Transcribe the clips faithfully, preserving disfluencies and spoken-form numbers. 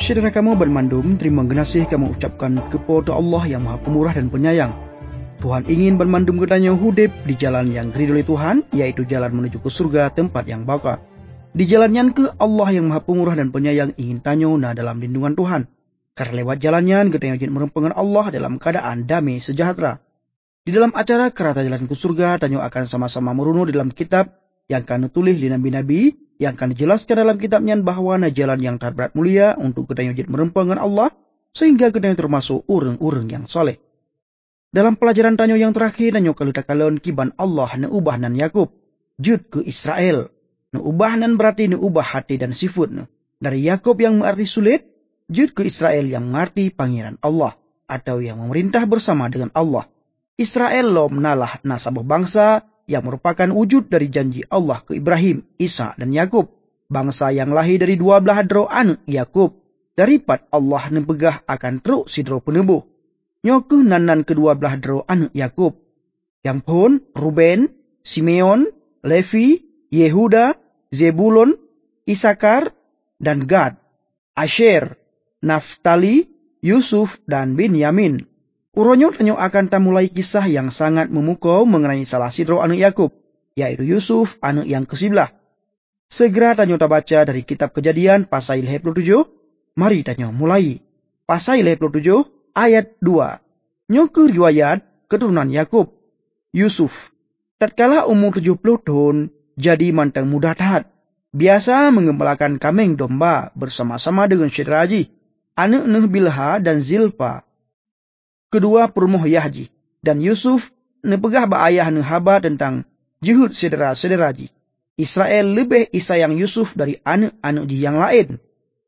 Saudara kamu bermandum, terima kasih kamu ucapkan kepada Allah yang Maha Pemurah dan Penyayang. Tuhan ingin bermandum katanya hudip di jalan yang diridhoi Tuhan, yaitu jalan menuju ke surga, tempat yang baka. Di jalannya ke Allah yang Maha Pemurah dan Penyayang ingin tanyo na dalam lindungan Tuhan. Karena lewat jalannya katanya jin merempengan Allah dalam keadaan damai sejahtera. Di dalam acara kerata jalan ke surga, tanyo akan sama-sama merunut di dalam kitab yang akan ditulis di nabi-nabi, yang akan dijelaskan dalam kitabnya bahwa na jalan yang terberat mulia untuk katanya jin merempengan Allah, sehingga katanya termasuk orang-orang yang soleh. Dalam pelajaran tanyo yang terakhir, tanyo kalutakalon kiban Allah na ubah nan Yakub, jud ke Israel. Na ubah nan berarti na ubah hati dan sifat na. Dari Yakub yang mengarti sulit, jud ke Israel yang mengarti pangeran Allah, atau yang memerintah bersama dengan Allah. Israel lo menalah nasabah bangsa yang merupakan wujud dari janji Allah ke Ibrahim, Isa dan Yakub. Bangsa yang lahir dari dua belah dro anak Yakub. Daripat Allah nempegah akan teruk sidro penebuh. Nyoke nanan kedua belah dro anak Yakub. Yang pun Ruben, Simeon, Levi, Yehuda, Zebulon, Isakar, dan Gad, Asher, Naftali, Yusuf, dan Binyamin. Uronyo tanyo akan tamulai kisah yang sangat memukau mengenai salah sidro anak Yakub, yaitu Yusuf, anak yang kesebelah. Segera tanyo baca dari kitab Kejadian pasal lima puluh tujuh. Mari tanyo mulai. Pasal lima puluh tujuh ayat dua. Nyoke riwayat keturunan Yakub. Yusuf, tatkala umur tujuh puluh tahun, jadi mantang muda taat. Biasa mengembalakan kambing domba bersama-sama dengan Syedraji, anak Nuh Bilha dan Zilpa, kedua perumuh Yahji. Dan Yusuf nepegah ba ayah Nuh haba tentang jihud saudara-saudaraji. Israel lebih isayang Yusuf dari anak-anak ji yang lain.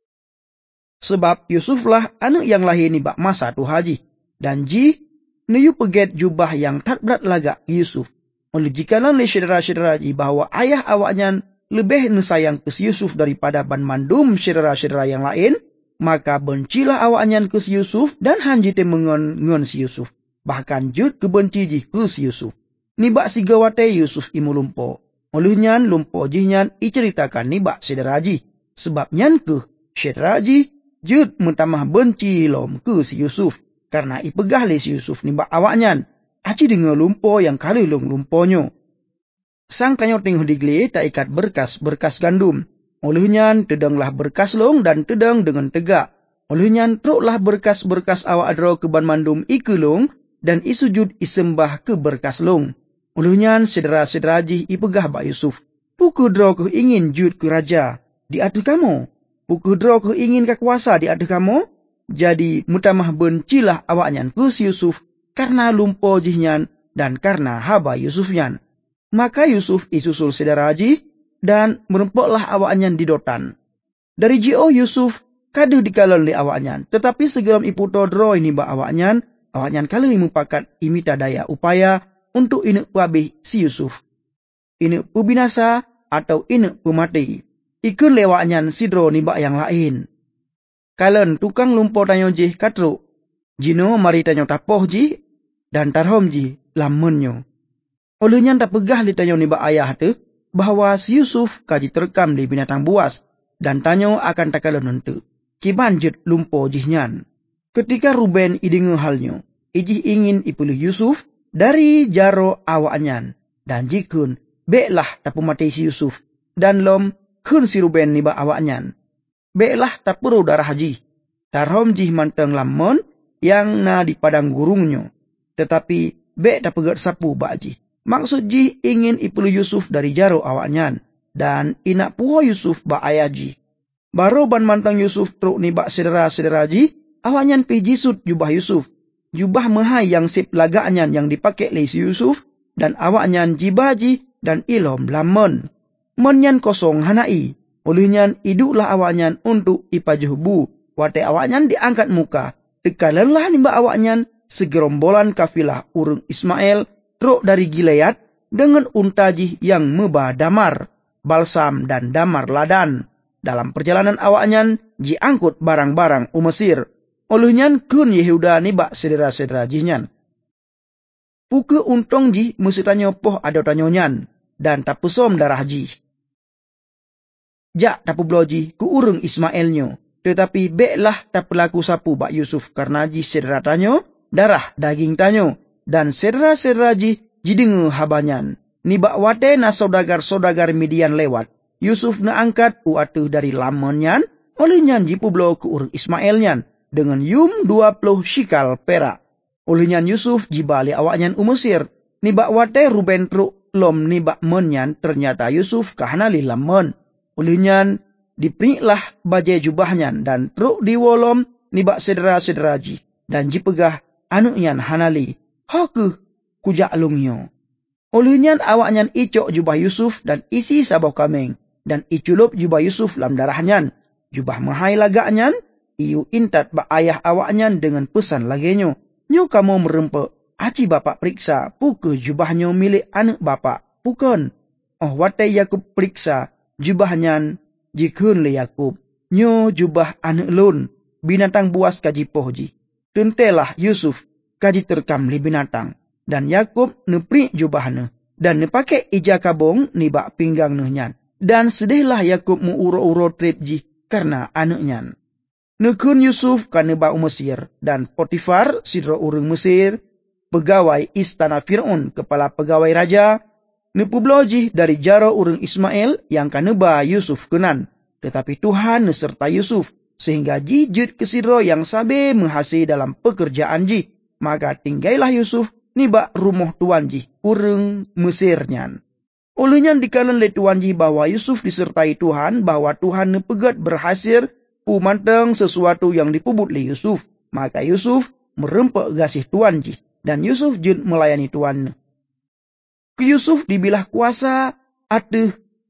Sebab Yusuflah anak yang lahir ni bak masa tu haji. Dan ji niyu peget jubah yang tak berat lagak Yusuf. Oleh jikalau le saudara-saudaraji bahawa ayah awaknya lebih nesayang ke si Yusuf daripada ban mandum saudara-saudara yang lain, maka bencilah awaknya ke si Yusuf dan hanjite mengon-ngon si Yusuf. Bahkan jud kebenci ji ke si Yusuf. Nibak si gawate Yusuf imu lumpo. Olehnya lumpo jihnya iceritakan nibak saudaraji. Sebab nyan ke saudaraji jud mentamah benci lom ke si Yusuf. Karena ipegah le si Yusuf nibak awaknya. Aci dengar lumpo yang kali long lumponyo. Sang tanyo tengah digle tak ikat berkas-berkas gandum. Olehnya tedanglah berkas long dan tedang dengan tegak. Olehnya truklah berkas-berkas awak adro ke ban mandum iku long dan isujud isembah ke berkas long. Olehnya sedera-sederaji ipegah Pak Yusuf. Puku dro ke ingin jud ke raja di atas kamu. Puku dro ke ingin kekuasa di atas kamu. Jadi mutamah bencilah awaknya ke si Yusuf karena lumpo jihnya dan karena haba Yusufnya. Maka Yusuf isusul sederaji dan merempoklah awaknya di Dotan. Dari Jio Yusuf kadu dikalon li awaknya, tetapi segeram iputo dro ini ba awaknya, awaknya kali mupakat imita daya upaya untuk inek pabih si Yusuf. Inek pubinasa atau inek pemati. Ikun lewaknya sidro nibak yang lain. Kalen tukang lumpo tanyo jih katruk. Jino mari tanyo tapoh ji dan tarhom ji lamunyo. Olehnya tak pegah li tanyo nibak ayah tu bahawa si Yusuf kaji terekam di binatang buas dan tanyo akan takalon nentu. Kiban jut lumpo jihnya. Ketika Ruben idingu halnyo, ijih ingin ipulih Yusuf dari jaro awaknya dan jikun beklah tapu mati si Yusuf dan lom kun si Ruben nibak awaknya. Beklah tapuru darah haji. Tarhom jih manteng lamon yang na di padang gurungnya. Tetapi bek tak pegat sapu bakji. Maksud ji ingin ipulu Yusuf dari jaro awaknya. Dan inak puho Yusuf ba ayah ji. Baru ban mantang Yusuf truk ni bak sedera-sedera ji. Awaknya pi jisut jubah Yusuf. Jubah mahai yang sip lagaknya yang dipakai oleh si Yusuf. Dan awaknya jibaji dan ilom lamon. Menyan kosong hanai. Olehnya iduklah awaknya untuk ipajuh bu. Wate awaknya diangkat muka. Dekalanlah nimba awaknya segerombolan kafilah urung Ismail truk dari Gilead dengan untajih yang meba damar, balsam dan damar ladan. Dalam perjalanan awaknya diangkut barang-barang u Mesir. Olehnya kun Yehuda nibak sedera-sedera jihnya. Puke untong ji mesti tanyo poh ada tanyonyan dan tapusom darah ji. Jak tapu bloji ku urung Ismailnyo. Tetapi beklah tak pelaku sapu bak Yusuf karena ji sedera tanyo, darah daging tanyo. Dan sedera-sedera ji jidenga habanyan. Ni bak wate na saudagar-saudagar Midian lewat. Yusuf na angkat u atuh dari lamonyan, oleh nyan ji publo ke urang Ismail nyan. Dengan yum dua puluh shikal perak. Oleh nyan Yusuf ji balik awaknyan u Mesir. Ni bak wate Ruben truk lom ni bak menyan ternyata Yusuf kahanali lamon. Oleh nyan diperiklah bajai jubahnya dan truk diwolom nibak sedera-sedera ji. Dan ji pegah anuknya hanali. Haku kujak lungyo. Olehnya awaknya icok jubah Yusuf dan isi sabah kameng. Dan iculup jubah Yusuf lam darahnya. Jubah mahai lagaknya. Iu intat bak ayah awaknya dengan pesan lagenyo. Nyo kamu merempek. Aci bapak periksa. Puke jubahnya milik anak bapak. Bukan. Oh watai Yakub periksa. Jubahnya jikun le Yakub. Nyo jubah anak lun. Binatang buas kaji pohji. Tentelah Yusuf kaji terkam li binatang. Dan Yakub neprik jubahnya. Dan nepakai ija kabong ni bak pinggang nyan. Dan sedihlah Yakub mu uro-uro trip ji karena anaknya. Nekun Yusuf kana bau Mesir. Dan Potifar sidro urang Mesir. Pegawai istana Fir'aun kepala pegawai raja. Nepublo ji dari jaro urang Ismail yang kana ba Yusuf kenan. Tetapi Tuhan neserta Yusuf. Sehingga ji jut kesidro yang sabe menghasi dalam pekerjaan ji. Maka tinggailah Yusuf nibak rumah tuan ji, urang Mesir nyan. Olehnya dikalan le tuan ji bahwa Yusuf disertai Tuhan, bahwa Tuhan nepegat berhasil pumantang sesuatu yang dipubut le Yusuf. Maka Yusuf merempak gasih tuan ji, dan Yusuf jut melayani tuan. Ke Yusuf dibilah kuasa atuh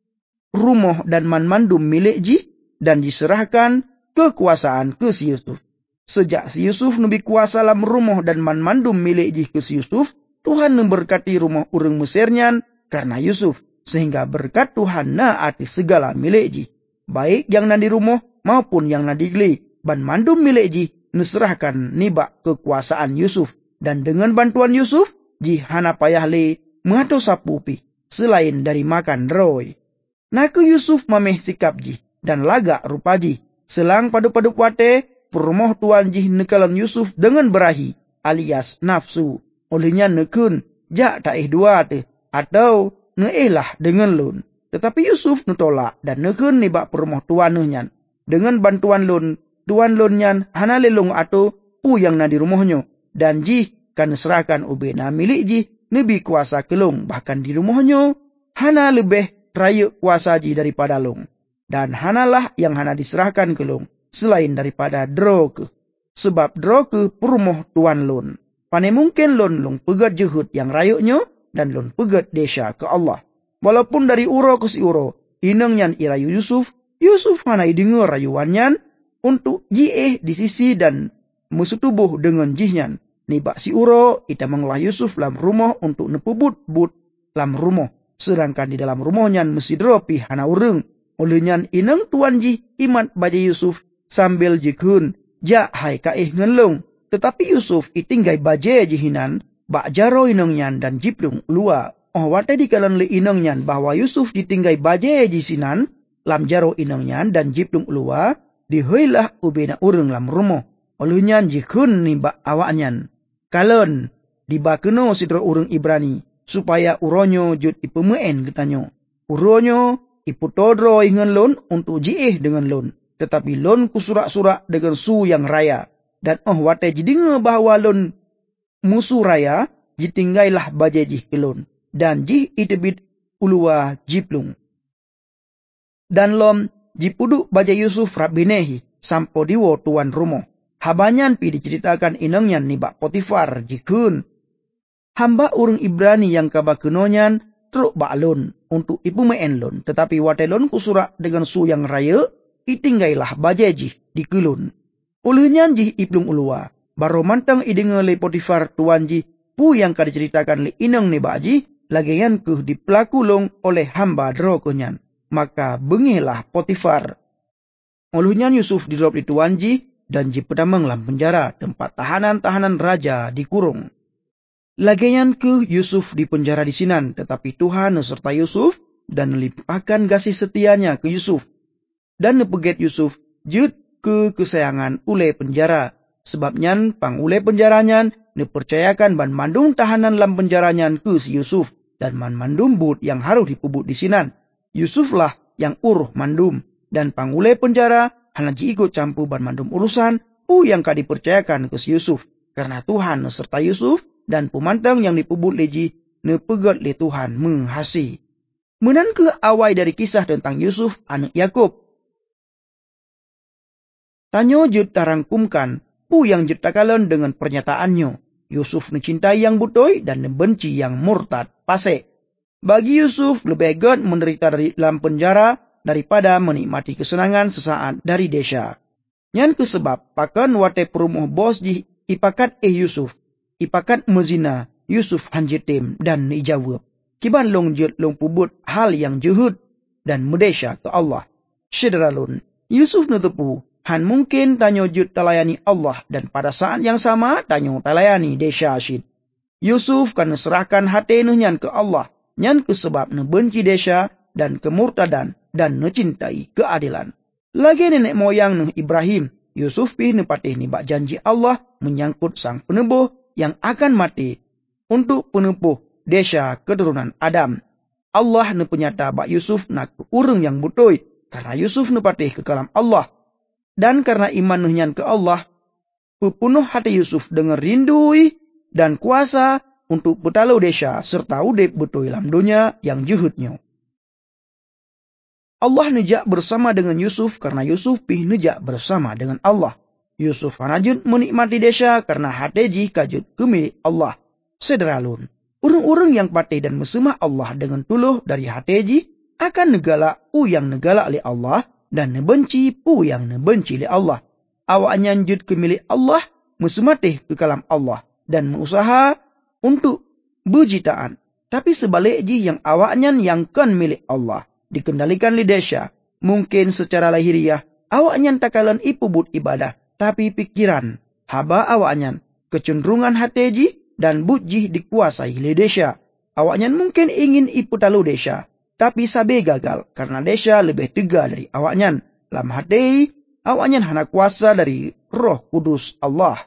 rumah dan manmandum milik ji, dan diserahkan kekuasaan ke si Yusuf. Sejak si Yusuf nebi kuasa dalam rumah dan manmandum milik ji ke si Yusuf, Tuhan memberkati rumah urang Mesirnya karena Yusuf. Sehingga berkat Tuhan na ati segala milik ji. Baik yang na di rumah maupun yang na di geli. Manmandum milik ji neserahkan nibak kekuasaan Yusuf. Dan dengan bantuan Yusuf, ji hana payah le mengato sapu pi. Selain dari makan roy. Nah ke Yusuf mameh sikap ji dan lagak rupa ji. Selang padu-padu wate, perumah tuan ji nekalan Yusuf dengan berahi, alias nafsu. Olehnya nekun, jak taih dua te, atau neelah dengan lun. Tetapi Yusuf nutolak dan nekun nibak perumah tuan nyan. Dengan bantuan lun, tuan lun nyan hana lelong atau pu yang na di rumahnya. Dan ji kan serahkan ube na milik ji, nebi kuasa kelung. Bahkan di rumahnya, hana lebih raya kuasa ji daripada long. Dan hanalah yang hana diserahkan ke long, selain daripada droke. Sebab droke perumah tuan lon. Pane mungkin lon long pegat jehud yang rayuknya, dan lon pegat desa ke Allah. Walaupun dari uro ke si uro, inang nyan irayu Yusuf, Yusuf hana dengar rayuannya, untuk jieh di sisi dan mesetubuh dengan jihnya. Nibak si uro, ita mengelah Yusuf dalam rumah untuk nepubut-but dalam rumah. Sedangkan di dalam rumahnya mesti dropi hana urang. Olehnya inang tuan ji imat baja Yusuf sambil jikun. Ja hai kaih ngelong. Tetapi Yusuf itinggai baja jihinan. Bak jaro inang nyan dan jiplung lua. Oh wate dikalan le inang nyan bahwa Yusuf ditinggai baja jisinan. Lam jaro inang nyan dan jiplung lua. Dihailah ubena urang lam rumah. Olehnya jikun ni bak awak nyan. Kalon dibakeno sidro urang Ibrani. Supaya uronyo jut ipemeen getanyo. Uronyo iputodro ingan lon untuk jieh dengan lon. Tetapi lon kusurak-surak dengan su yang raya. Dan oh wate jidinga bahawa lon musuh raya, jitinggailah baja jih ke lon. Dan jih itebit ulua jiplung. Dan lom jipuduk baja Yusuf rabinehi sampo diwo tuan rumah. Habanyan pi diceritakan inangnya nibak Potifar jikun. Hamba urang Ibrani yang kabakenonyan truk bak lon untuk ibu meen lon. Tetapi wate lon kusurak dengan su yang raya, itinggailah baja jih di kelon. Olehnya jih iplung ulua. Baro mantang idenga le Potifar tuan jih, pu yang ka diceritakan le inang ni bak jih, lagian ke dipelaku long oleh hamba drokonyan. Maka bengilah Potifar. Olehnya Yusuf dirop di tuan jih, dan jih pedamang lam penjara, tempat tahanan-tahanan raja dikurung. Lagian ke Yusuf di penjara di sinan, tetapi Tuhan serta Yusuf dan melimpahkan kasih setianya ke Yusuf. Dan nepeget Yusuf, jut ke kesayangan ule penjara. Sebabnya pang ule penjaranyan ne percayakan ban mandum tahanan lam penjaranyan ke si Yusuf dan man mandum but yang harus dipubut di sinan. Yusuf lah yang uruh mandum dan pang ule penjara hana ji ikut campur ban mandum urusan pu yang ka dipercayakan ke si Yusuf. Karena Tuhan serta Yusuf dan pemantang yang dipubut leji ne pegat le Tuhan menghasi. Menan ke awai dari kisah tentang Yusuf anak Yakub. Tanyo jut tarangkumkan pu yang jut takalan dengan pernyataannya. Yusuf mencintai yang butoi dan membenci yang murtad pasek. Bagi Yusuf lebih baik menderita dari dalam penjara daripada menikmati kesenangan sesaat dari desa. Nyan kesebab pakan wate perumuh bos di ipakat eh Yusuf. Ipakat mezina Yusuf hanjetim dan ijawab. Kiban long jut long pubut hal yang juhud dan merdesya ke Allah. Syederalun, Yusuf nutupu, han mungkin tanyo jut talayani Allah dan pada saat yang sama tanyo talayani desa asyid. Yusuf kan serahkan hati nunyan ke Allah, nyan kesebab ne benci desa dan kemurtadan dan ne cintai keadilan. Lagi nenek moyang ne Ibrahim, Yusuf pih ne patih ni bak janji Allah menyangkut sang penebuh yang akan mati untuk penebuh desa keturunan Adam. Allah ne penyata bak Yusuf nak urang yang butoi karena Yusuf ne patih ke kalam Allah. Dan karena iman nunyan ke Allah, penuh hati Yusuf dengan rindui dan kuasa untuk betalau desa serta udip butoi dalam dunia yang juhudnya. Allah nejak bersama dengan Yusuf karena Yusuf pih nejak bersama dengan Allah. Yusuf hanajud menikmati desa karena hati ji kajud kemilik Allah. Sederalun, urang-urang yang patih dan mesemah Allah dengan tuluh dari hati ji akan negala u yang negala oleh Allah dan nebenci pu yang nebenci oleh Allah. Awak nyanjut ke milik Allah, mesematih ke kalam Allah dan mengusaha untuk berjitaan. Tapi sebalik ji yang awaknya yang kan milik Allah dikendalikan di desa. Mungkin secara lahiriah awaknya takalan ipubut ibadah, tapi pikiran haba awaknya kecenderungan hati ji dan buji dikuasai oleh desa. Awaknya mungkin ingin iputalu desa, tapi sabe gagal karena desa lebih tega dari awaknya. Lam hati awaknya hana kuasa dari Roh Kudus Allah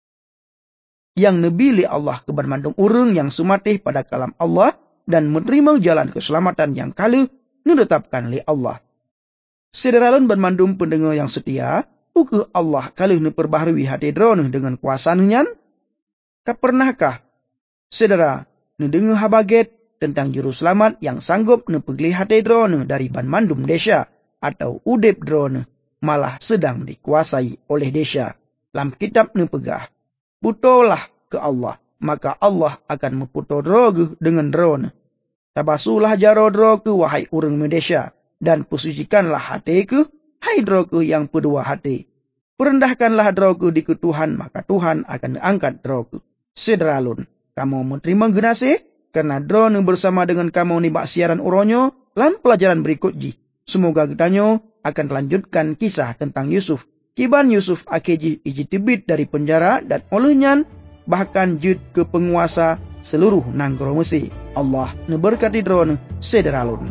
yang nebili Allah ke bermandung urang yang sumatih pada kalam Allah dan menerima jalan keselamatan yang kalu ditetapkan oleh Allah. Sederalun bermandum pendengar yang setia, uke Allah kalu neperbaharui hati drone dengan kuasanya. Kapernahkah saudara nedengar habaget tentang juru selamat yang sanggup nepegli hati drone dari ban mandum desa atau udip drone malah sedang dikuasai oleh desa. Lam kitab nepegah, putolah ke Allah, maka Allah akan memputo droge dengan drone. Tabasulah jaro droge wahai urang medesya dan pusucikanlah hati ke hai droge yang kedua hati. Perendahkanlah droge di ketuhan, maka Tuhan akan angkat droge. Sederalun, kamu menerima genasih karena drone bersama dengan kamu nibak siaran uronyo lam pelajaran berikut ji. Semoga getanyo akan lanjutkan kisah tentang Yusuf. Kiban Yusuf akeji iji tibit dari penjara dan olehnya bahkan jud ke penguasa seluruh nanggro Mesir. Allah neberkati drone sederalun.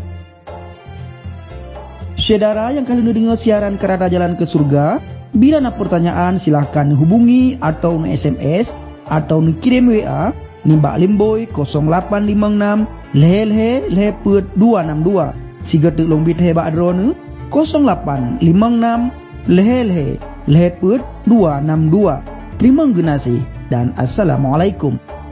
Saudara yang kalian dengar siaran Kerada Jalan ke Surga, bila nak pertanyaan silahkan hubungi atau S M S atau kirim W A nimbak limboy kosong lapan lima enam leh leh leh put dua enam dua. Siga tek long bit hebak drone kosong lapan lima enam leh leh leh put dua enam dua. Terima kasih dan assalamualaikum.